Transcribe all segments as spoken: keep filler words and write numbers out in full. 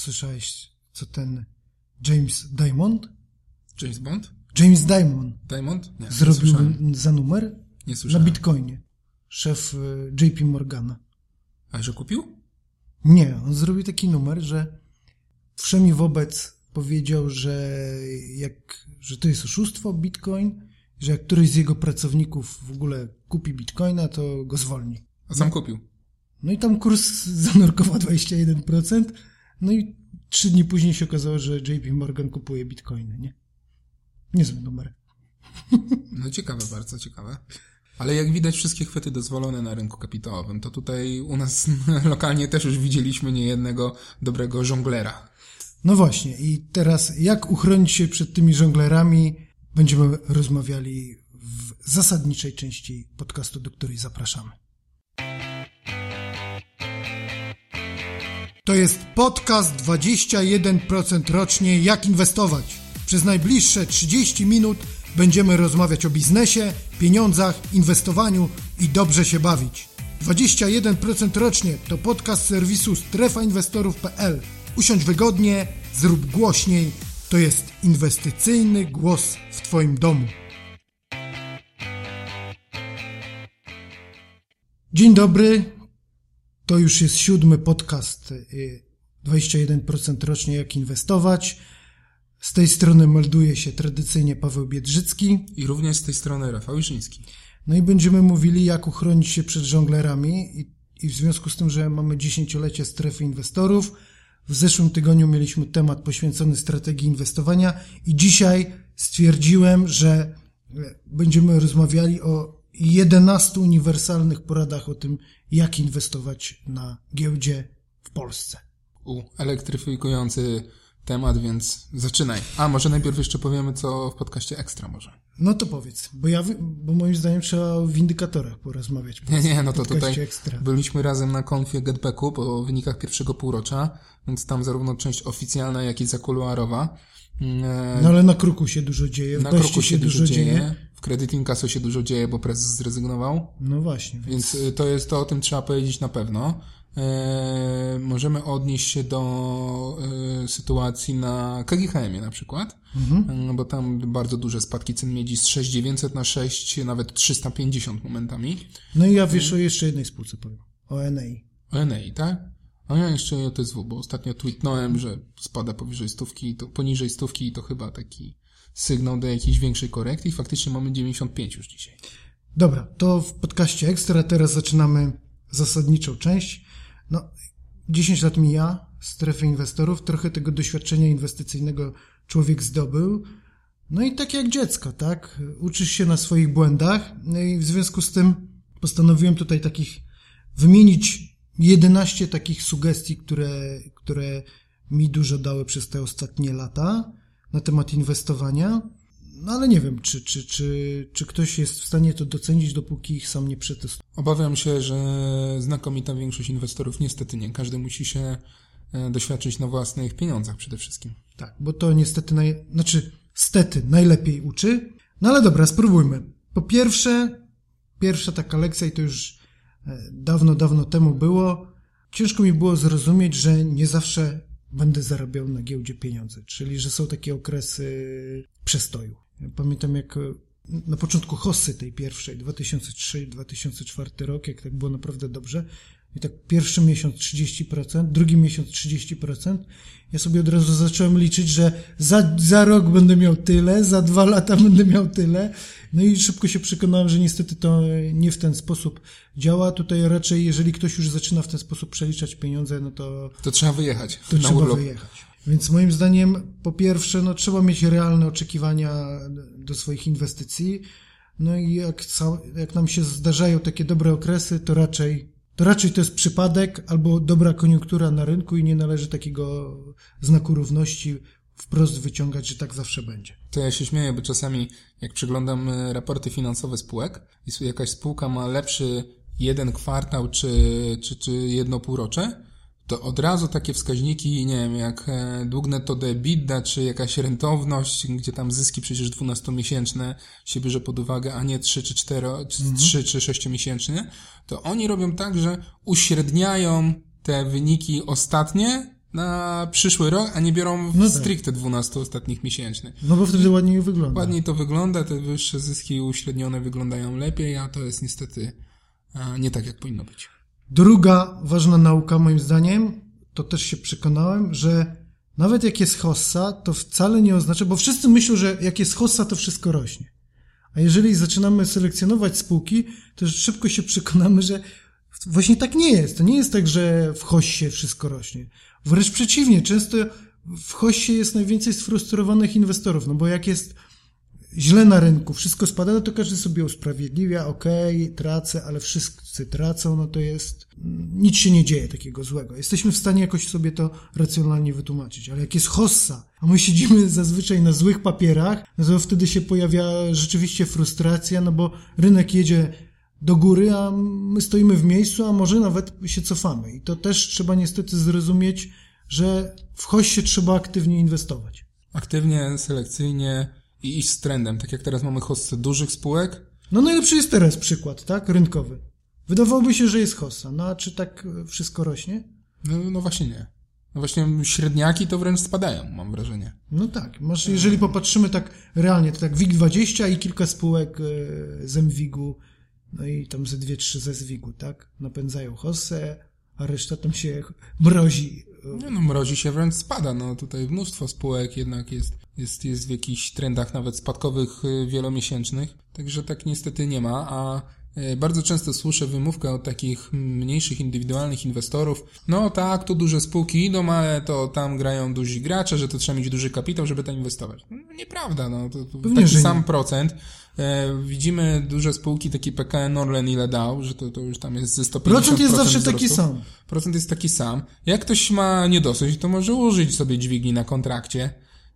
słyszałeś, co ten James Diamond? James Bond? James Diamond. Diamond? Nie, zrobił nie za numer? Nie słyszałem. Na Bitcoinie. Szef J P Morgana. A że kupił? Nie, on zrobił taki numer, że wszemi wobec powiedział, że jak, że to jest oszustwo Bitcoin, że jak któryś z jego pracowników w ogóle kupi Bitcoina, to go zwolni. A sam no. kupił. No i tam kurs zanurkował dwadzieścia jeden procent, no i trzy dni później się okazało, że J P Morgan kupuje Bitcoiny, nie? Niezły numer. No ciekawe, bardzo ciekawe. Ale jak widać, wszystkie chwyty dozwolone na rynku kapitałowym. To tutaj u nas lokalnie też już widzieliśmy niejednego dobrego żonglera. No właśnie. I teraz jak uchronić się przed tymi żonglerami, będziemy rozmawiali w zasadniczej części podcastu, do której zapraszamy. To jest podcast dwadzieścia jeden procent rocznie jak inwestować. Przez najbliższe trzydzieści minut będziemy rozmawiać o biznesie, pieniądzach, inwestowaniu i dobrze się bawić. dwadzieścia jeden procent rocznie to podcast serwisu strefa inwestorów kropka p l. Usiądź wygodnie, zrób głośniej. To jest inwestycyjny głos w Twoim domu. Dzień dobry. To już jest siódmy podcast dwadzieścia jeden procent rocznie jak inwestować. Z tej strony melduje się tradycyjnie Paweł Biedrzycki. I również z tej strony Rafał Iszyński. No i będziemy mówili, jak uchronić się przed żonglerami. I, i w związku z tym, że mamy dziesięciolecie strefy inwestorów, w zeszłym tygodniu mieliśmy temat poświęcony strategii inwestowania i dzisiaj stwierdziłem, że będziemy rozmawiali o jedenastu uniwersalnych poradach o tym, jak inwestować na giełdzie w Polsce. U, elektryfikujący temat, więc zaczynaj. A może najpierw jeszcze powiemy, co w podcaście Ekstra może. No to powiedz, bo ja, bo moim zdaniem trzeba o windykatorach porozmawiać. Nie, nie, no to tutaj Ekstra. Byliśmy razem na konfie Getbacku po wynikach pierwszego półrocza, więc tam zarówno część oficjalna, jak i zakuluarowa. No ale na Kruku się dużo dzieje, w Na Kruku się, się dużo dzieje. dzieje. W Credit Incasso się dużo dzieje, bo prezes zrezygnował. No właśnie. Więc, więc to jest to, o tym trzeba powiedzieć na pewno. E, możemy odnieść się do e, sytuacji na K G H M-ie na przykład, mhm. e, bo tam bardzo duże spadki cen miedzi z sześć tysięcy dziewięćset na sześć, nawet trzysta pięćdziesiąt momentami. No i ja wiesz o jeszcze jednej spółce powiem, o N A. O N A, tak? A ja jeszcze o T S W, bo ostatnio tweetnąłem, że spada powyżej stówki, to poniżej stówki i to chyba taki sygnał do jakiejś większej korekty i faktycznie mamy dziewięćdziesiąt pięć już dzisiaj. Dobra, to w podcaście Ekstra teraz zaczynamy zasadniczą część. No, dziesięć lat mija, strefy inwestorów, trochę tego doświadczenia inwestycyjnego człowiek zdobył. No i tak jak dziecko, tak? Uczysz się na swoich błędach. No i w związku z tym postanowiłem tutaj takich wymienić jedenaście takich sugestii, które, które mi dużo dały przez te ostatnie lata na temat inwestowania. No ale nie wiem, czy, czy, czy, czy ktoś jest w stanie to docenić, dopóki ich sam nie przetestuje. Obawiam się, że znakomita większość inwestorów niestety nie. Każdy musi się doświadczyć na własnych pieniądzach przede wszystkim. Tak, bo to niestety, naj... znaczy stety najlepiej uczy. No ale dobra, spróbujmy. Po pierwsze, pierwsza taka lekcja i to już dawno, dawno temu było. Ciężko mi było zrozumieć, że nie zawsze będę zarabiał na giełdzie pieniądze, czyli że są takie okresy przestoju. Ja pamiętam jak na początku hossy tej pierwszej, dwa tysiące trzeci dwa tysiące czwarty rok, jak tak było naprawdę dobrze i tak pierwszy miesiąc trzydzieści procent, drugi miesiąc trzydzieści procent, ja sobie od razu zacząłem liczyć, że za, za rok będę miał tyle, za dwa lata będę miał tyle, no i szybko się przekonałem, że niestety to nie w ten sposób działa. Tutaj raczej, jeżeli ktoś już zaczyna w ten sposób przeliczać pieniądze, no to... To trzeba wyjechać. To na trzeba urlop. wyjechać. Więc moim zdaniem, po pierwsze, no trzeba mieć realne oczekiwania do swoich inwestycji. No i jak, jak nam się zdarzają takie dobre okresy, to raczej, to raczej to jest przypadek albo dobra koniunktura na rynku i nie należy takiego znaku równości wprost wyciągać, że tak zawsze będzie. To ja się śmieję, bo czasami jak przeglądam raporty finansowe spółek i jakaś spółka ma lepszy jeden kwartał czy, czy, czy jedno półrocze, to od razu takie wskaźniki, nie wiem, jak dług netto do EBITDA, czy jakaś rentowność, gdzie tam zyski przecież dwunastomiesięczne się bierze pod uwagę, a nie trzy czy cztery, mhm. trzy czy sześciomiesięczne, to oni robią tak, że uśredniają te wyniki ostatnie na przyszły rok, a nie biorą No tak. stricte dwunastu ostatnich miesięcznych. No bo wtedy ładniej wygląda. Ładniej to wygląda, te wyższe zyski uśrednione wyglądają lepiej, a to jest niestety nie tak, jak powinno być. Druga ważna nauka moim zdaniem, to też się przekonałem, że nawet jak jest hossa, to wcale nie oznacza, bo wszyscy myślą, że jak jest hossa, to wszystko rośnie. A jeżeli zaczynamy selekcjonować spółki, to szybko się przekonamy, że właśnie tak nie jest. To nie jest tak, że w hossie wszystko rośnie. Wręcz przeciwnie, często w hossie jest najwięcej sfrustrowanych inwestorów, no bo jak jest źle na rynku, wszystko spada, no to każdy sobie usprawiedliwia, okej, okay, tracę, ale wszyscy tracą, no to jest, nic się nie dzieje takiego złego. Jesteśmy w stanie jakoś sobie to racjonalnie wytłumaczyć, ale jak jest hossa, a my siedzimy zazwyczaj na złych papierach, no to wtedy się pojawia rzeczywiście frustracja, no bo rynek jedzie do góry, a my stoimy w miejscu, a może nawet się cofamy. I to też trzeba niestety zrozumieć, że w hossie trzeba aktywnie inwestować. Aktywnie, selekcyjnie i iść z trendem. Tak jak teraz mamy hossę dużych spółek. No najlepszy jest teraz przykład, tak? Rynkowy. Wydawałoby się, że jest hossa. No a czy tak wszystko rośnie? No, no właśnie nie. No właśnie średniaki to wręcz spadają, mam wrażenie. No tak. Masz, jeżeli popatrzymy tak realnie, to tak W I G dwadzieścia i kilka spółek z M WIG-u, no i tam ze dwie, trzy ze Z WIG-u, tak? Napędzają hossę, a reszta tam się mrozi. No, no mrozi się, wręcz spada. No tutaj mnóstwo spółek jednak jest, jest, jest w jakichś trendach nawet spadkowych wielomiesięcznych. Także tak niestety nie ma, a bardzo często słyszę wymówkę od takich mniejszych, indywidualnych inwestorów. No tak, tu duże spółki idą, ale to tam grają duzi gracze, że to trzeba mieć duży kapitał, żeby tam inwestować. No, nieprawda, no. To, to Pewnie, taki sam nie. procent. E, widzimy duże spółki, taki P K N Orlen ile dał, że to, to już tam jest ze sto pięćdziesiąt procent Procent jest zawsze wzrostu. taki sam. Procent jest taki sam. Jak ktoś ma niedosyć, to może użyć sobie dźwigni na kontrakcie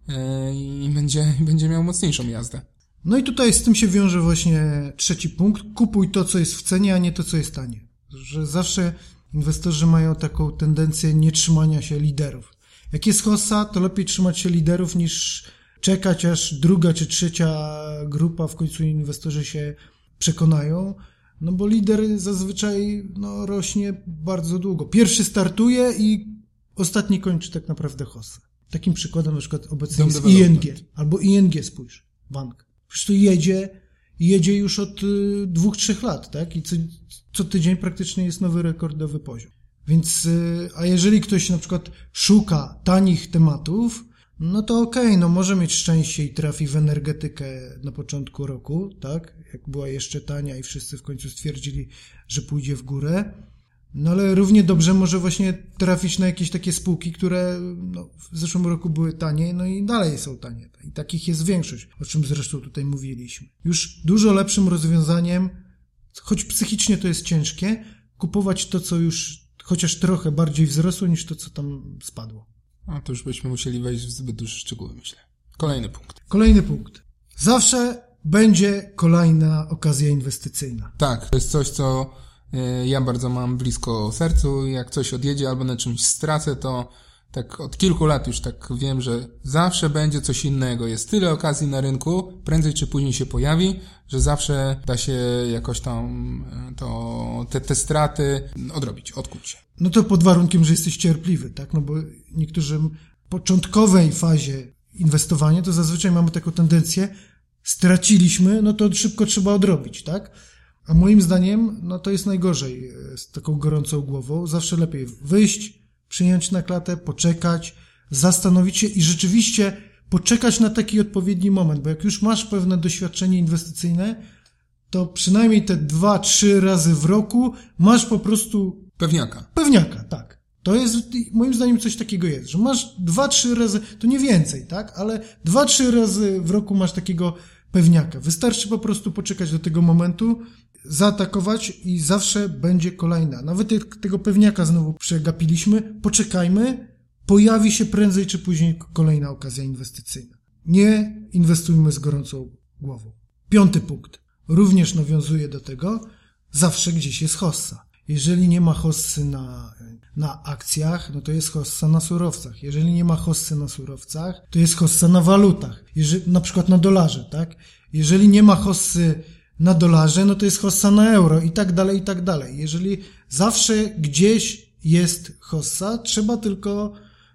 e, i będzie, będzie miał mocniejszą jazdę. No i tutaj z tym się wiąże właśnie trzeci punkt. Kupuj to, co jest w cenie, a nie to, co jest tanie. Że zawsze inwestorzy mają taką tendencję nie trzymania się liderów. Jak jest hossa, to lepiej trzymać się liderów niż czekać, aż druga czy trzecia grupa, w końcu inwestorzy się przekonają. No bo lider zazwyczaj no, rośnie bardzo długo. Pierwszy startuje i ostatni kończy tak naprawdę hossę. Takim przykładem na przykład obecnie jest I N G. Albo I N G spójrz, bank. Przecież to jedzie, jedzie już od y, dwóch, trzech lat, tak? I co, co tydzień praktycznie jest nowy rekordowy poziom. Więc, y, a jeżeli ktoś na przykład szuka tanich tematów, no to okej, okay, no może mieć szczęście i trafi w energetykę na początku roku, tak? Jak była jeszcze tania i wszyscy w końcu stwierdzili, że pójdzie w górę. No ale równie dobrze może właśnie trafić na jakieś takie spółki, które no, w zeszłym roku były tanie, no i dalej są tanie. I takich jest większość, o czym zresztą tutaj mówiliśmy. Już dużo lepszym rozwiązaniem, choć psychicznie to jest ciężkie, kupować to, co już chociaż trochę bardziej wzrosło, niż to, co tam spadło. A to już byśmy musieli wejść w zbyt duże szczegóły, myślę. Kolejny punkt. Kolejny punkt. Zawsze będzie kolejna okazja inwestycyjna. Tak, to jest coś, co ja bardzo mam blisko sercu. Jak coś odjedzie albo na czymś stracę, to tak od kilku lat już tak wiem, że zawsze będzie coś innego. Jest tyle okazji na rynku, prędzej czy później się pojawi, że zawsze da się jakoś tam to, te, te straty odrobić, odkuć się. No to pod warunkiem, że jesteś cierpliwy, tak? No bo niektórzy w początkowej fazie inwestowania to zazwyczaj mamy taką tendencję, straciliśmy, no to szybko trzeba odrobić, tak? A moim zdaniem, no to jest najgorzej z taką gorącą głową. Zawsze lepiej wyjść, przyjąć na klatę, poczekać, zastanowić się i rzeczywiście poczekać na taki odpowiedni moment, bo jak już masz pewne doświadczenie inwestycyjne, to przynajmniej te dwa, trzy razy w roku masz po prostu... Pewniaka. Pewniaka, tak. To jest, moim zdaniem coś takiego jest, że masz dwa, trzy razy, to nie więcej, tak, ale dwa, trzy razy w roku masz takiego pewniaka. Wystarczy po prostu poczekać do tego momentu, zaatakować i zawsze będzie kolejna. Nawet jak tego pewniaka znowu przegapiliśmy, poczekajmy, pojawi się prędzej czy później kolejna okazja inwestycyjna. Nie inwestujmy z gorącą głową. Piąty punkt. Również nawiązuje do tego, zawsze gdzieś jest hossa. Jeżeli nie ma hossy na, na akcjach, no to jest hossa na surowcach. Jeżeli nie ma hossy na surowcach, to jest hossa na walutach. Jeżeli, na przykład na dolarze, tak? Jeżeli nie ma hossy na dolarze, no to jest hossa na euro i tak dalej, i tak dalej. Jeżeli zawsze gdzieś jest hossa, trzeba tylko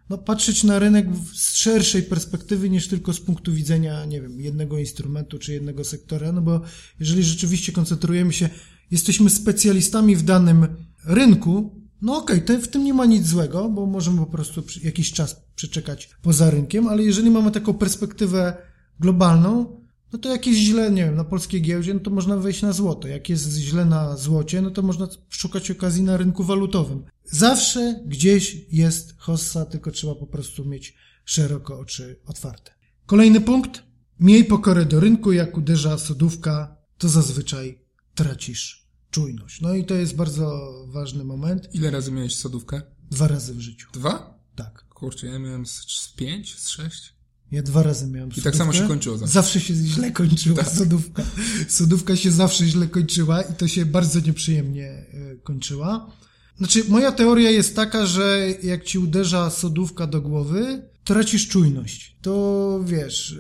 no, patrzeć na rynek z szerszej perspektywy niż tylko z punktu widzenia, nie wiem, jednego instrumentu czy jednego sektora, no bo jeżeli rzeczywiście koncentrujemy się, jesteśmy specjalistami w danym rynku, no okej, okay, w tym nie ma nic złego, bo możemy po prostu jakiś czas przeczekać poza rynkiem, ale jeżeli mamy taką perspektywę globalną, no to jak jest źle, nie wiem, na polskiej giełdzie, no to można wejść na złoto. Jak jest źle na złocie, no to można szukać okazji na rynku walutowym. Zawsze gdzieś jest hossa, tylko trzeba po prostu mieć szeroko oczy otwarte. Kolejny punkt. Miej pokorę do rynku, jak uderza sodówka, to zazwyczaj tracisz czujność. No i to jest bardzo ważny moment. Ile razy miałeś sodówkę? Dwa razy w życiu. Dwa? Tak. Kurczę, ja miałem z, z pięć, z sześć. Ja dwa razy miałem I sodówkę. tak samo się kończyło zawsze. Zawsze się źle kończyła tak. sodówka. Sodówka się zawsze źle kończyła i to się bardzo nieprzyjemnie kończyła. Znaczy, moja teoria jest taka, że jak ci uderza sodówka do głowy, tracisz czujność. To wiesz,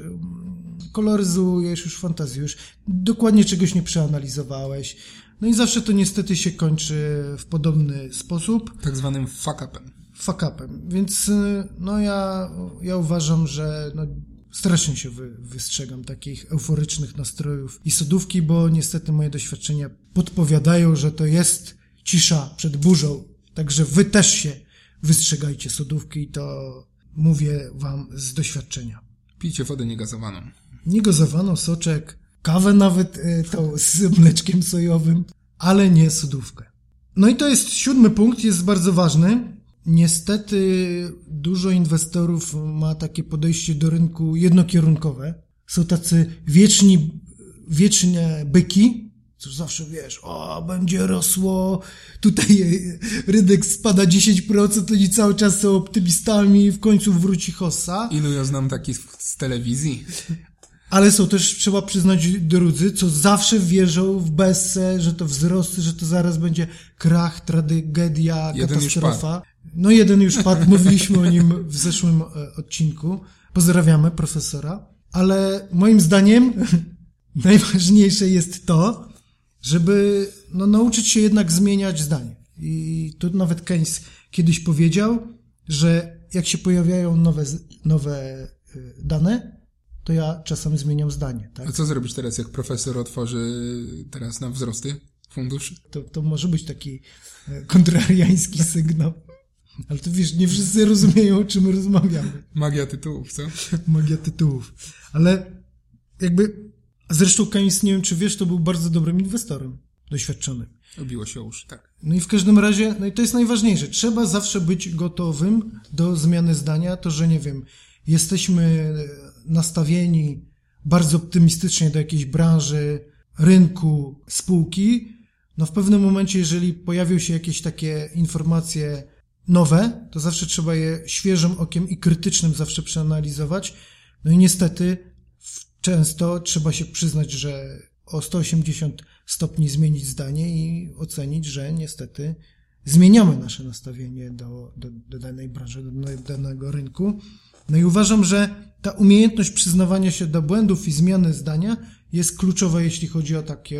koloryzujesz, już fantazjujesz, dokładnie czegoś nie przeanalizowałeś. No i zawsze to niestety się kończy w podobny sposób. Tak zwanym fuck-upem. Fuck-upem. Więc no ja, ja uważam, że no, strasznie się wy, wystrzegam takich euforycznych nastrojów i sodówki, bo niestety moje doświadczenia podpowiadają, że to jest cisza przed burzą. Także wy też się wystrzegajcie sodówki i to mówię wam z doświadczenia. Pijcie wodę niegazowaną. Niegazowaną, soczek, kawę nawet y, tą z mleczkiem sojowym, ale nie sodówkę. No i to jest siódmy punkt, jest bardzo ważny. Niestety dużo inwestorów ma takie podejście do rynku jednokierunkowe. Są tacy wieczni, wieczne byki, co zawsze wiesz, o, będzie rosło, tutaj rynek spada dziesięć procent, oni cały czas są optymistami, w końcu wróci hossa. Ilu ja znam takich z telewizji. Ale są też, trzeba przyznać, drudzy, co zawsze wierzą w bessę, że to wzrosty, że to zaraz będzie krach, tragedia, jeden katastrofa. No jeden już padł, mówiliśmy o nim w zeszłym odcinku. Pozdrawiamy profesora. Ale moim zdaniem najważniejsze jest to, żeby no, nauczyć się jednak zmieniać zdanie. I tu nawet Keynes kiedyś powiedział, że jak się pojawiają nowe, nowe dane, to ja czasem zmieniam zdanie. Tak? A co zrobisz teraz, jak profesor otworzy teraz na wzrosty fundusz? To, to może być taki kontrariański sygnał. Ale to wiesz, nie wszyscy rozumieją, o czym rozmawiamy. Magia tytułów, co? Magia tytułów. Ale jakby, zresztą Keynes, nie wiem czy wiesz, to był bardzo dobrym inwestorem, doświadczonym. Obiło się o uszy, tak. No i w każdym razie, no i to jest najważniejsze. Trzeba zawsze być gotowym do zmiany zdania. To, że nie wiem, jesteśmy nastawieni bardzo optymistycznie do jakiejś branży, rynku, spółki, no w pewnym momencie, jeżeli pojawią się jakieś takie informacje nowe, to zawsze trzeba je świeżym okiem i krytycznym zawsze przeanalizować. No i niestety często trzeba się przyznać, że o sto osiemdziesiąt stopni zmienić zdanie i ocenić, że niestety zmieniamy nasze nastawienie do, do, do danej branży, do danego rynku. No i uważam, że ta umiejętność przyznawania się do błędów i zmiany zdania jest kluczowa, jeśli chodzi o taki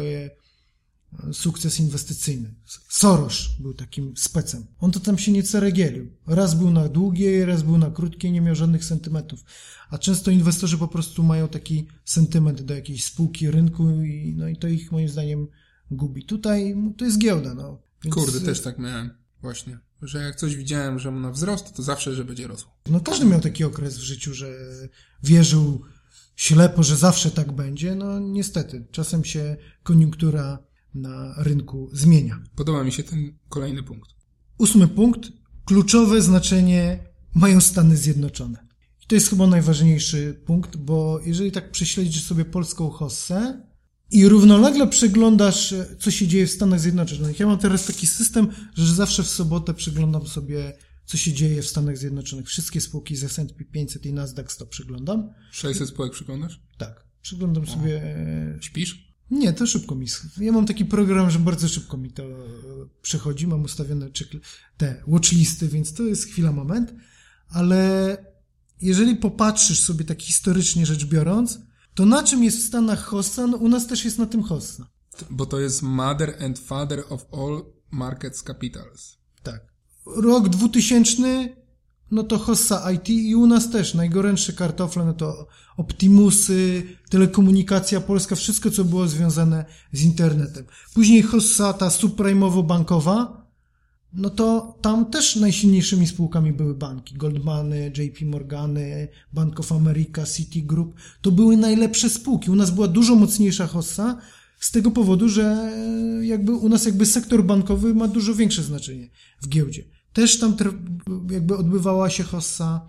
sukces inwestycyjny. Soros był takim specem. On to tam się nie ceregielił. Raz był na długie, raz był na krótkie, nie miał żadnych sentymentów. A często inwestorzy po prostu mają taki sentyment do jakiejś spółki, rynku i, no i to ich moim zdaniem gubi. Tutaj to jest giełda. No. Więc... Kurde, też tak miałem. Właśnie. Że jak coś widziałem, że na wzrost, to zawsze, że będzie rosło. No każdy miał taki okres w życiu, że wierzył ślepo, że zawsze tak będzie. No niestety, czasem się koniunktura na rynku zmienia. Podoba mi się ten kolejny punkt. Ósmy punkt. Kluczowe znaczenie mają Stany Zjednoczone. I to jest chyba najważniejszy punkt, bo jeżeli tak prześledzisz sobie polską hossę i równolegle przeglądasz, co się dzieje w Stanach Zjednoczonych. Ja mam teraz taki system, że zawsze w sobotę przeglądam sobie, co się dzieje w Stanach Zjednoczonych. Wszystkie spółki z S and P pięćset i Nasdaq sto przeglądam. sześćset spółek przeglądasz? Tak. Przeglądam sobie... Śpisz? Nie, to szybko mi... Ja mam taki program, że bardzo szybko mi to przechodzi. Mam ustawione te watchlisty, więc to jest chwila, moment. Ale jeżeli popatrzysz sobie tak historycznie rzecz biorąc, to na czym jest w Stanach hossa? No u nas też jest na tym hossa. Bo to jest mother and father of all markets capitals. Tak. Rok dwutysięczny no to Hossa I T i u nas też najgorętsze kartofle, no to Optimusy, telekomunikacja polska, wszystko co było związane z internetem. Później Hossa ta subprime'owo-bankowa, no to tam też najsilniejszymi spółkami były banki. Goldmany, J P Morgany, Bank of America, Citigroup. To były najlepsze spółki. U nas była dużo mocniejsza Hossa z tego powodu, że jakby u nas jakby sektor bankowy ma dużo większe znaczenie w giełdzie. Też tam jakby odbywała się Hossa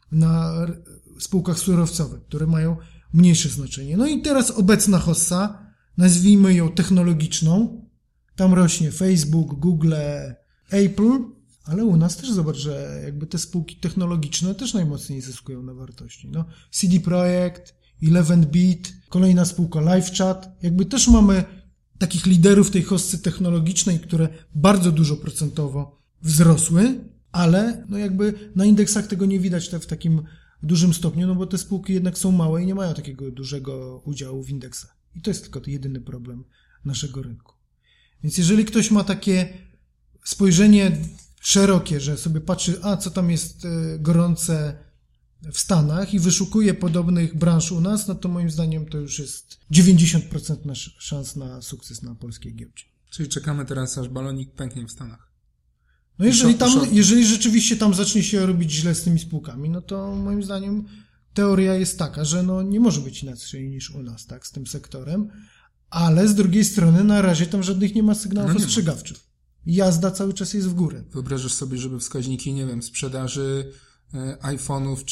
na spółkach surowcowych, które mają mniejsze znaczenie. No i teraz obecna Hossa, nazwijmy ją technologiczną, tam rośnie Facebook, Google, Apple, ale u nas też zobacz, że jakby te spółki technologiczne też najmocniej zyskują na wartości. No, C D Projekt, Eleven Bit, kolejna spółka LiveChat, jakby też mamy takich liderów tej hossy technologicznej, które bardzo dużo procentowo wzrosły, ale no jakby na indeksach tego nie widać w takim dużym stopniu, no bo te spółki jednak są małe i nie mają takiego dużego udziału w indeksach. I to jest tylko jedyny problem naszego rynku. Więc jeżeli ktoś ma takie spojrzenie szerokie, że sobie patrzy, a co tam jest gorące w Stanach i wyszukuje podobnych branż u nas, no to moim zdaniem to już jest dziewięćdziesiąt procent nasz szans na sukces na polskiej giełdzie. Czyli czekamy teraz, aż balonik pęknie w Stanach. No jeżeli tam, jeżeli rzeczywiście tam zacznie się robić źle z tymi spółkami, no to moim zdaniem teoria jest taka, że no nie może być inaczej niż u nas, tak, z tym sektorem, ale z drugiej strony na razie tam żadnych nie ma sygnałów no ostrzegawczych. Jazda cały czas jest w górę. Wyobrażasz sobie, żeby wskaźniki, nie wiem, sprzedaży iPhone'ów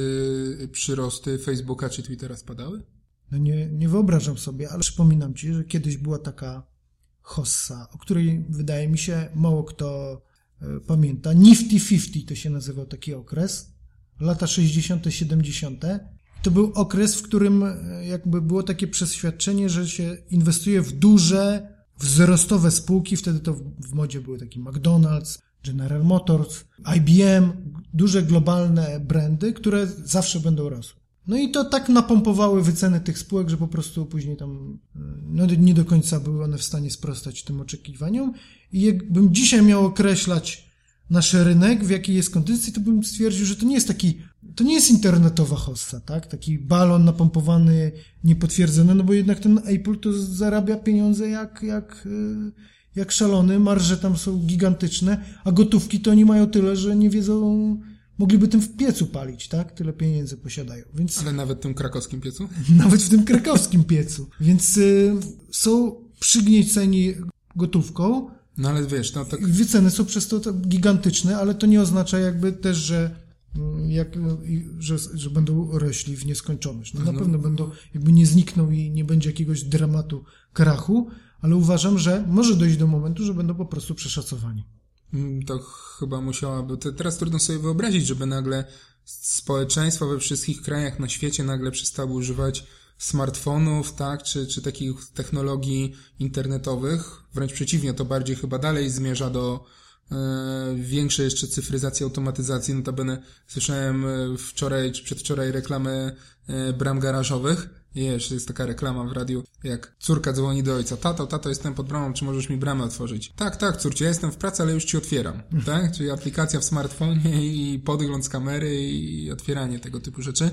czy przyrosty Facebooka czy Twittera spadały? No nie, nie wyobrażam sobie, ale przypominam ci, że kiedyś była taka hossa, o której wydaje mi się mało kto y, pamięta. Nifty pięćdziesiąt to się nazywał taki okres. Lata sześćdziesiąte, siedemdziesiąte. To był okres, w którym y, jakby było takie przeświadczenie, że się inwestuje w duże, wzrostowe spółki. Wtedy to w, w modzie były takie McDonald's, General Motors, I B M, duże globalne brandy, które zawsze będą rosły. No i to tak napompowały wyceny tych spółek, że po prostu później tam no nie do końca były one w stanie sprostać tym oczekiwaniom. I jakbym dzisiaj miał określać nasz rynek, w jakiej jest kondycji, to bym stwierdził, że to nie jest taki, to nie jest internetowa hossa, tak? Taki balon napompowany, niepotwierdzony, no bo jednak ten Apple to zarabia pieniądze jak, jak, jak szalony, marże tam są gigantyczne, a gotówki to oni mają tyle, że nie wiedzą, mogliby tym w piecu palić, tak? Tyle pieniędzy posiadają. Więc... Ale nawet w tym krakowskim piecu? Nawet w tym krakowskim piecu. Więc y, są przygnieceni gotówką. No ale wiesz, no tak... Wyceny są przez to gigantyczne, ale to nie oznacza jakby też, że, jak, że, że będą rośli w nieskończoność. No, na no. pewno będą, jakby nie znikną i nie będzie jakiegoś dramatu krachu, ale uważam, że może dojść do momentu, że będą po prostu przeszacowani. To chyba musiałaby... To teraz trudno sobie wyobrazić, żeby nagle społeczeństwo we wszystkich krajach na świecie nagle przestało używać smartfonów, tak, czy, czy takich technologii internetowych. Wręcz przeciwnie, to bardziej chyba dalej zmierza do e, większej jeszcze cyfryzacji, automatyzacji. Notabene słyszałem wczoraj czy przedwczoraj reklamę e, bram garażowych. Jeszcze jest taka reklama w radiu, jak córka dzwoni do ojca. Tato, tato, jestem pod bramą, czy możesz mi bramę otworzyć? Tak, tak, córcie, ja jestem w pracy, ale już ci otwieram. Tak? Czyli aplikacja w smartfonie i podgląd z kamery i otwieranie tego typu rzeczy.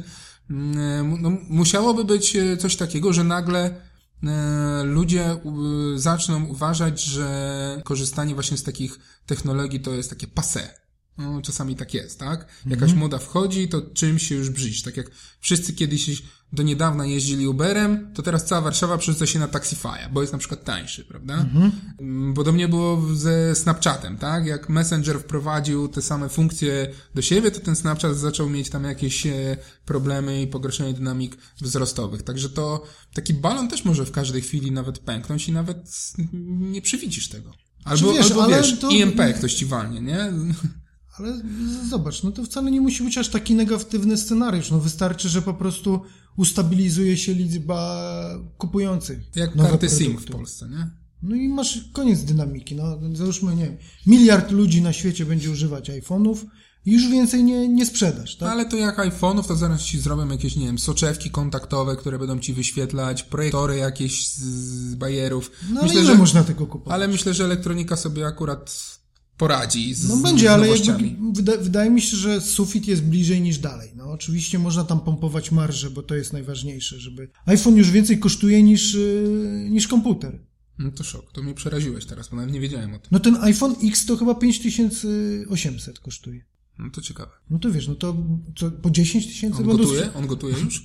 No, musiałoby być coś takiego, że nagle e, ludzie u, zaczną uważać, że korzystanie właśnie z takich technologii to jest takie passé. No, czasami tak jest, tak? Jakaś mhm. moda wchodzi, to czymś się już brzydzi. Tak jak wszyscy kiedyś do niedawna jeździli Uberem, to teraz cała Warszawa przerzuca się na Taxify'a, bo jest na przykład tańszy, prawda? Mhm. Podobnie było ze Snapchatem, tak? Jak Messenger wprowadził te same funkcje do siebie, to ten Snapchat zaczął mieć tam jakieś problemy i pogorszenie dynamik wzrostowych. Także to taki balon też może w każdej chwili nawet pęknąć i nawet nie przewidzisz tego. Albo, wiesz, albo wiesz, to... I M P ktoś ci walnie, nie? Ale zobacz, no to wcale nie musi być aż taki negatywny scenariusz. No wystarczy, że po prostu ustabilizuje się liczba kupujących. Jak karty SIM w Polsce, nie? No i masz koniec dynamiki. No załóżmy, nie wiem, miliard ludzi na świecie będzie używać iPhone'ów i już więcej nie, nie sprzedasz, tak? No ale to jak iPhone'ów, to zaraz ci zrobią jakieś, nie wiem, soczewki kontaktowe, które będą ci wyświetlać, projektory jakieś z, z bajerów. No myślę, ale ile że można tego kupować? Ale myślę, że elektronika sobie akurat poradzi z No będzie, z ale nowościami. jakby wyda, wydaje mi się, że sufit jest bliżej niż dalej. No oczywiście można tam pompować marżę, bo to jest najważniejsze, żeby... iPhone już więcej kosztuje niż, yy, niż komputer. No to szok, to mnie przeraziłeś teraz, bo nawet nie wiedziałem o tym. No ten iPhone X to chyba pięć tysięcy osiemset kosztuje. No to ciekawe. No to wiesz, no to co, po dziesięć tysięcy On będą... gotuje? On gotuje już?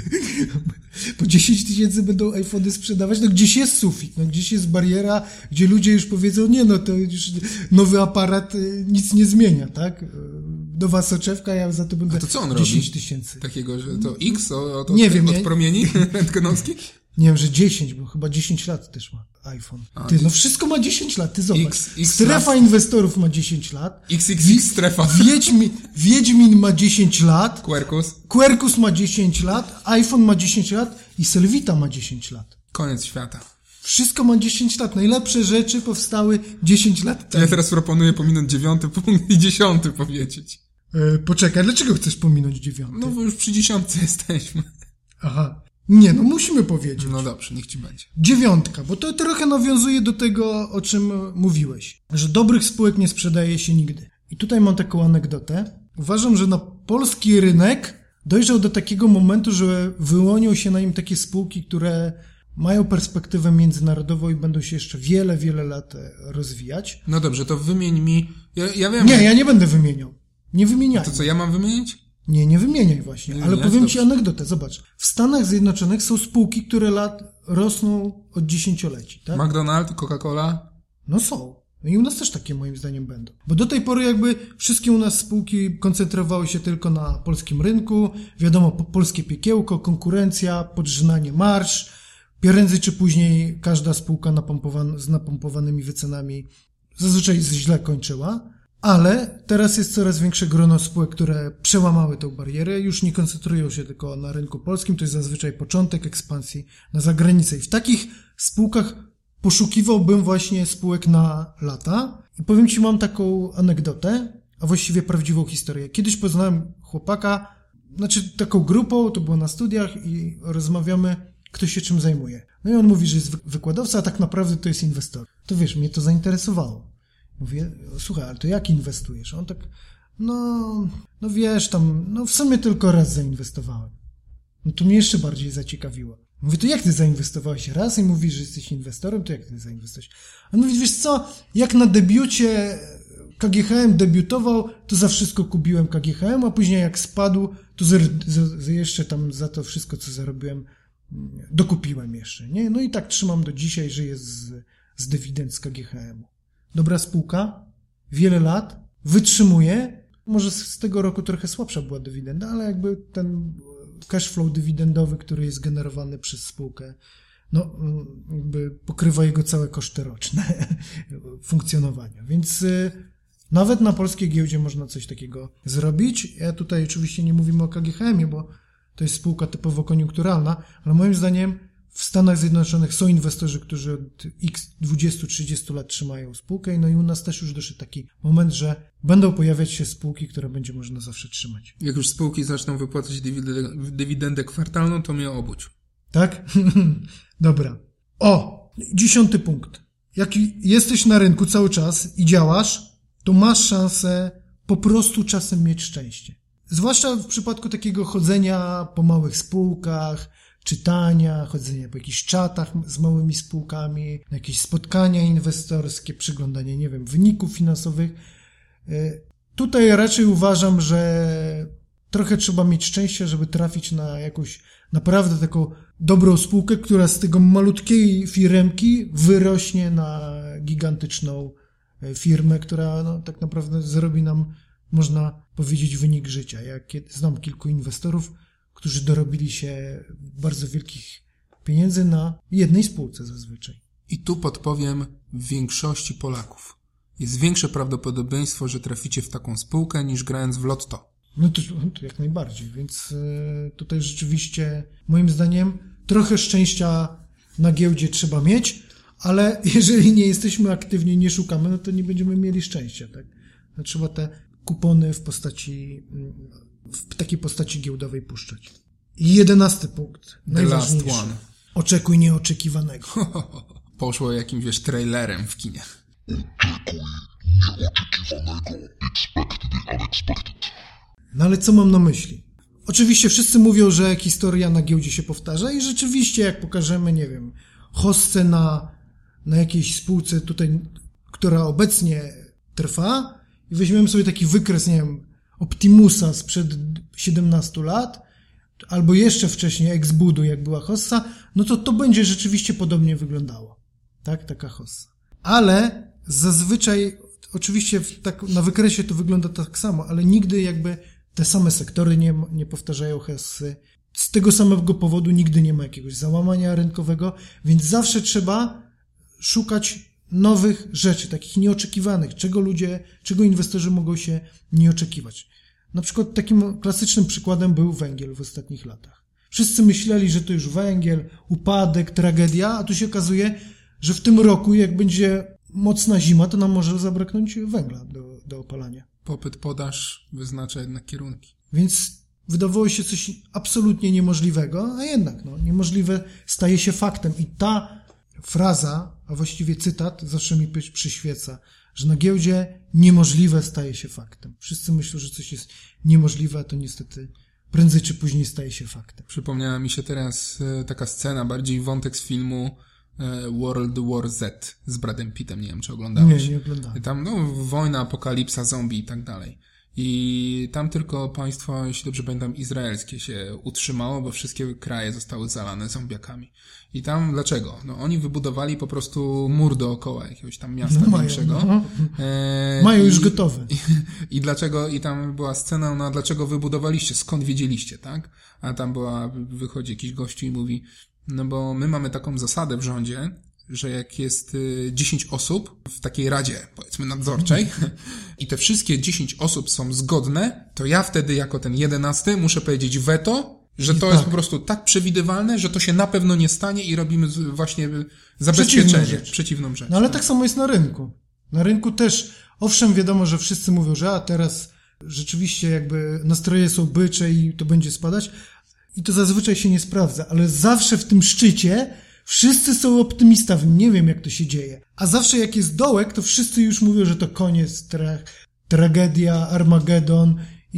Po dziesięć tysięcy będą iPhony sprzedawać, no gdzieś jest sufit, no gdzieś jest bariera, gdzie ludzie już powiedzą, nie no, to już nowy aparat y, nic nie zmienia, tak? Y, Nowa soczewka, ja za to będę A to co on dziesięć robi? tysięcy. Takiego, że to X o, od, Nie od, wiem, od ja- promieni rentgenowskich? Nie wiem, że dziesięć, bo chyba dziesięć lat też ma iPhone. A, Ty, no wszystko ma dziesięć lat, ty zobacz. X- X Strefa lat. inwestorów ma dziesięć lat. X X X strefa. Wiedźmin, Wiedźmin ma dziesięć lat. Quercus. Quercus ma dziesięć lat. iPhone ma dziesięć lat. I Selvita ma dziesięć lat. Koniec świata. Wszystko ma dziesięć lat. Najlepsze rzeczy powstały dziesięć lat temu. Ja teraz proponuję pominąć dziewiąty punkt i dziesiąty powiedzieć. E, poczekaj, dlaczego chcesz pominąć dziewiąty? No bo już przy dziesiątce jesteśmy. Aha. Nie, no musimy powiedzieć. No dobrze, niech ci będzie. Dziewiątka, bo to trochę nawiązuje do tego, o czym mówiłeś, że dobrych spółek nie sprzedaje się nigdy. I tutaj mam taką anegdotę. Uważam, że na polski rynek dojrzał do takiego momentu, że wyłonią się na nim takie spółki, które mają perspektywę międzynarodową i będą się jeszcze wiele, wiele lat rozwijać. No dobrze, to wymień mi... Ja, ja wiem... Nie, ja nie będę wymieniał. Nie wymieniaj. To co, ja mam wymienić? Nie, nie wymieniaj właśnie, Nie ale wymieniać? powiem ci Dobrze. anegdotę, zobacz. W Stanach Zjednoczonych są spółki, które lat rosną od dziesięcioleci, tak? McDonald's, Coca-Cola? No są. I u nas też takie moim zdaniem będą. Bo do tej pory jakby wszystkie u nas spółki koncentrowały się tylko na polskim rynku. Wiadomo, po- polskie piekiełko, konkurencja, podrzynanie marż. Prędzej czy później każda spółka napompowan- z napompowanymi wycenami zazwyczaj źle kończyła. Ale teraz jest coraz większe grono spółek, które przełamały tę barierę, już nie koncentrują się tylko na rynku polskim, to jest zazwyczaj początek ekspansji na zagranicę. I w takich spółkach poszukiwałbym właśnie spółek na lata. I powiem ci, mam taką anegdotę, a właściwie prawdziwą historię. Kiedyś poznałem chłopaka, znaczy taką grupą, to było na studiach i rozmawiamy, kto się czym zajmuje. No i on mówi, że jest wy- wykładowca, a tak naprawdę to jest inwestor. To wiesz, mnie to zainteresowało. Mówię, słuchaj, ale to jak inwestujesz? A on tak, no, no wiesz, tam, no w sumie tylko raz zainwestowałem. No to mnie jeszcze bardziej zaciekawiło. Mówię, to jak ty zainwestowałeś raz i mówisz, że jesteś inwestorem, to jak ty zainwestowałeś? A on mówi, wiesz co, jak na debiucie K G H M debiutował, to za wszystko kupiłem K G H M, a później jak spadł, to z, z, z jeszcze tam za to wszystko, co zarobiłem, dokupiłem jeszcze, nie? No i tak trzymam do dzisiaj, żyję z, z dywidend z K G H M-u. Dobra spółka, wiele lat, wytrzymuje. Może z tego roku trochę słabsza była dywidenda, ale jakby ten cash flow dywidendowy, który jest generowany przez spółkę, no jakby pokrywa jego całe koszty roczne funkcjonowania. Więc y, nawet na polskiej giełdzie można coś takiego zrobić. Ja tutaj oczywiście nie mówimy o K G H M-ie, bo to jest spółka typowo koniunkturalna, ale moim zdaniem w Stanach Zjednoczonych są inwestorzy, którzy od x dwadzieścia trzydzieści lat trzymają spółkę, no i u nas też już doszedł taki moment, że będą pojawiać się spółki, które będzie można zawsze trzymać. Jak już spółki zaczną wypłacać dywidendę, dywidendę kwartalną, to mnie obudź. Tak? Dobra. O! Dziesiąty punkt. Jak jesteś na rynku cały czas i działasz, to masz szansę po prostu czasem mieć szczęście. Zwłaszcza w przypadku takiego chodzenia po małych spółkach, czytania, chodzenia po jakichś czatach z małymi spółkami, jakieś spotkania inwestorskie, przyglądanie, nie wiem, wyników finansowych. Tutaj raczej uważam, że trochę trzeba mieć szczęście, żeby trafić na jakąś naprawdę taką dobrą spółkę, która z tego malutkiej firemki wyrośnie na gigantyczną firmę, która no, tak naprawdę zrobi nam, można powiedzieć, wynik życia. Ja znam kilku inwestorów, którzy dorobili się bardzo wielkich pieniędzy na jednej spółce zazwyczaj. I tu podpowiem w większości Polaków. Jest większe prawdopodobieństwo, że traficie w taką spółkę, niż grając w lotto. No to, to jak najbardziej, więc y, tutaj rzeczywiście moim zdaniem trochę szczęścia na giełdzie trzeba mieć, ale jeżeli nie jesteśmy aktywni, nie szukamy, no to nie będziemy mieli szczęścia, tak? No, trzeba te kupony w postaci, w takiej postaci giełdowej puszczać. I jedenasty punkt, The najważniejszy. last one. Oczekuj nieoczekiwanego. Poszło jakimś, wiesz, trailerem w kinie. nieoczekiwanego. Expect the unexpected. No ale co mam na myśli? Oczywiście wszyscy mówią, że historia na giełdzie się powtarza i rzeczywiście jak pokażemy, nie wiem, hossę na, na jakiejś spółce tutaj, która obecnie trwa i weźmiemy sobie taki wykres, nie wiem, Optimusa sprzed siedemnastu lat, albo jeszcze wcześniej Exbudu, jak była hossa, no to to będzie rzeczywiście podobnie wyglądało. Tak, taka hossa. Ale zazwyczaj, oczywiście w, tak, na wykresie to wygląda tak samo, ale nigdy jakby te same sektory nie, nie powtarzają hossy. Z tego samego powodu nigdy nie ma jakiegoś załamania rynkowego, więc zawsze trzeba szukać nowych rzeczy, takich nieoczekiwanych, czego ludzie, czego inwestorzy mogą się nie oczekiwać. Na przykład takim klasycznym przykładem był węgiel w ostatnich latach. Wszyscy myśleli, że to już węgiel, upadek, tragedia, a tu się okazuje, że w tym roku, jak będzie mocna zima, to nam może zabraknąć węgla do, do opalania. Popyt, podaż wyznacza jednak kierunki. Więc wydawało się coś absolutnie niemożliwego, a jednak no, niemożliwe staje się faktem. I ta fraza, a właściwie cytat, zawsze mi przyświeca, że na giełdzie niemożliwe staje się faktem. Wszyscy myślą, że coś jest niemożliwe, a to niestety prędzej czy później staje się faktem. Przypomniała mi się teraz taka scena, bardziej wątek z filmu World War Z z Bradem Pittem, nie wiem czy oglądałeś. Nie, nie oglądałem. Tam no, wojna, apokalipsa, zombie i tak dalej. I tam tylko państwo, jeśli dobrze pamiętam, izraelskie się utrzymało, bo wszystkie kraje zostały zalane zombiakami. I tam dlaczego? No oni wybudowali po prostu mur dookoła jakiegoś tam miasta no, większego. Mają, no. e, mają już i, gotowe. I, I dlaczego, i tam była scena, no dlaczego wybudowaliście, skąd wiedzieliście, tak? A tam była, wychodzi jakiś gościu i mówi, no bo my mamy taką zasadę w rządzie, że jak jest dziesięć osób w takiej radzie, powiedzmy, nadzorczej i te wszystkie dziesięć osób są zgodne, to ja wtedy jako ten jedenasty muszę powiedzieć weto, że to tak. jest po prostu tak przewidywalne, że to się na pewno nie stanie i robimy właśnie zabezpieczenie, Przeciwną rzecz. przeciwną rzecz. No ale tak samo jest na rynku. Na rynku też, owszem, wiadomo, że wszyscy mówią, że a teraz rzeczywiście jakby nastroje są bycze i to będzie spadać i to zazwyczaj się nie sprawdza, ale zawsze w tym szczycie wszyscy są optymistami, nie wiem jak to się dzieje. A zawsze jak jest dołek, to wszyscy już mówią, że to koniec, tra- tragedia, Armagedon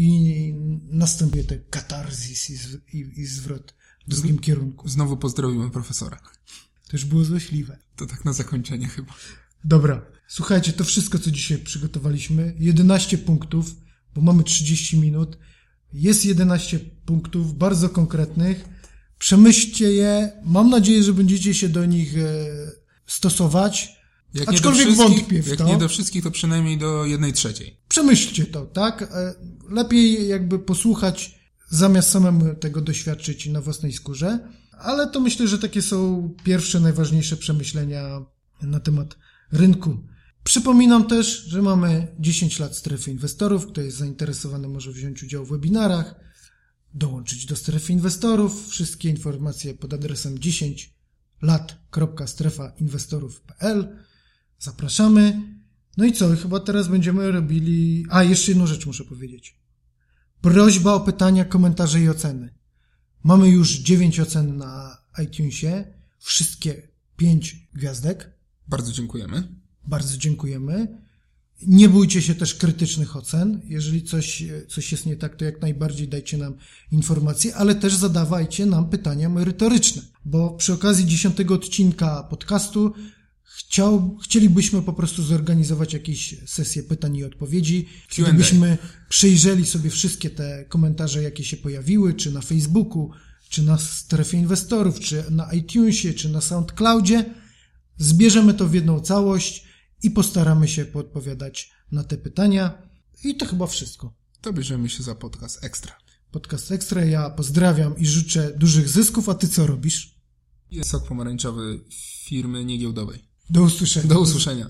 i następuje ten katarzis i, z- i, i zwrot w drugim Z- kierunku. Znowu pozdrowimy profesora. To już było złośliwe. To tak na zakończenie chyba. Dobra, słuchajcie, to wszystko co dzisiaj przygotowaliśmy. jedenaście punktów, bo mamy trzydzieści minut. Jest jedenaście punktów bardzo konkretnych. Przemyślcie je. Mam nadzieję, że będziecie się do nich e, stosować. Jak Aczkolwiek nie do wątpię w jak to. nie do wszystkich, to przynajmniej do jednej trzeciej. Przemyślcie to, tak? E, lepiej jakby posłuchać, zamiast samemu tego doświadczyć na własnej skórze. Ale to myślę, że takie są pierwsze, najważniejsze przemyślenia na temat rynku. Przypominam też, że mamy dziesięć lat strefy inwestorów. Kto jest zainteresowany, może wziąć udział w webinarach, dołączyć do strefy inwestorów. Wszystkie informacje pod adresem dziesięć lat kropka strefa inwestorów kropka p l. Zapraszamy. No i co? Chyba teraz będziemy robili... A, jeszcze jedną rzecz muszę powiedzieć. Prośba o pytania, komentarze i oceny. Mamy już dziewięć ocen na iTunesie. Wszystkie pięć gwiazdek. Bardzo dziękujemy. Bardzo dziękujemy. Nie bójcie się też krytycznych ocen. Jeżeli coś, coś jest nie tak, to jak najbardziej dajcie nam informacje, ale też zadawajcie nam pytania merytoryczne, bo przy okazji dziesiątego odcinka podcastu chciał, chcielibyśmy po prostu zorganizować jakieś sesje pytań i odpowiedzi, gdybyśmy przejrzeli sobie wszystkie te komentarze, jakie się pojawiły, czy na Facebooku, czy na strefie inwestorów, czy na iTunesie, czy na SoundCloudzie. Zbierzemy to w jedną całość i postaramy się podpowiadać na te pytania. I to chyba wszystko. To bierzemy się za podcast ekstra. Podcast ekstra. Ja pozdrawiam i życzę dużych zysków, a ty co robisz? Jest sok pomarańczowy firmy niegiełdowej. Do usłyszenia. Do usłyszenia.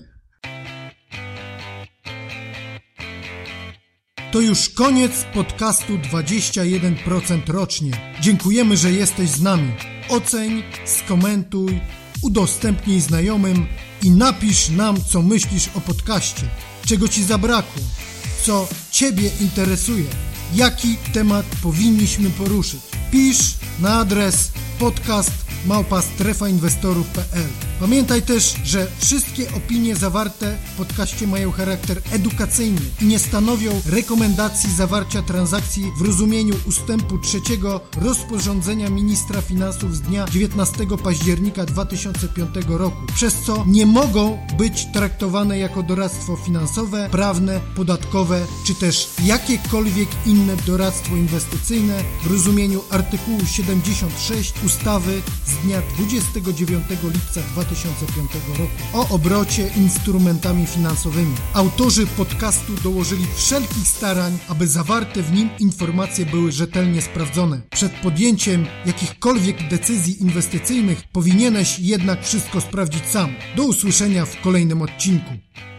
To już koniec podcastu dwadzieścia jeden procent rocznie. Dziękujemy, że jesteś z nami. Oceń, skomentuj, udostępnij znajomym i napisz nam, co myślisz o podcaście, czego ci zabrakło, co ciebie interesuje, jaki temat powinniśmy poruszyć. Pisz na adres podcast małpa strefa inwestorów kropka p l. Pamiętaj też, że wszystkie opinie zawarte w podcaście mają charakter edukacyjny i nie stanowią rekomendacji zawarcia transakcji w rozumieniu ustępu trzeciego rozporządzenia ministra finansów z dnia dziewiętnastego października dwa tysiące piątego roku, przez co nie mogą być traktowane jako doradztwo finansowe, prawne, podatkowe, czy też jakiekolwiek inne doradztwo inwestycyjne w rozumieniu artykułu siedemdziesiąt sześć ustawy z dnia dwudziestego dziewiątego lipca dwa tysiące piątego roku o obrocie instrumentami finansowymi. Autorzy podcastu dołożyli wszelkich starań, aby zawarte w nim informacje były rzetelnie sprawdzone. Przed podjęciem jakichkolwiek decyzji inwestycyjnych powinieneś jednak wszystko sprawdzić sam. Do usłyszenia w kolejnym odcinku.